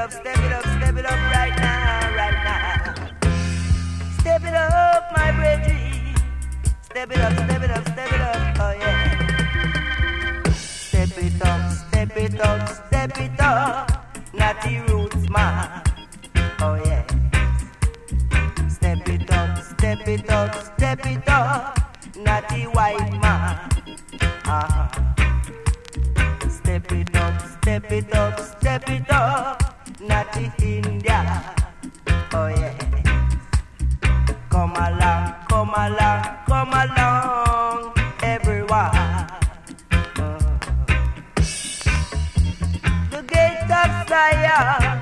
step it up, step it up right now, right now. Step it up, my brethren. Step it up, step it up, step it up, oh yeah. Step it up, step it up, step it up. Natty Roots man, oh yeah. Step it up, step it up, step it up. Natty White man, uh-huh. Step it up, step it up, step it up. Natty India, oh yeah. Come along, come along, come along, everyone. The gate of Zion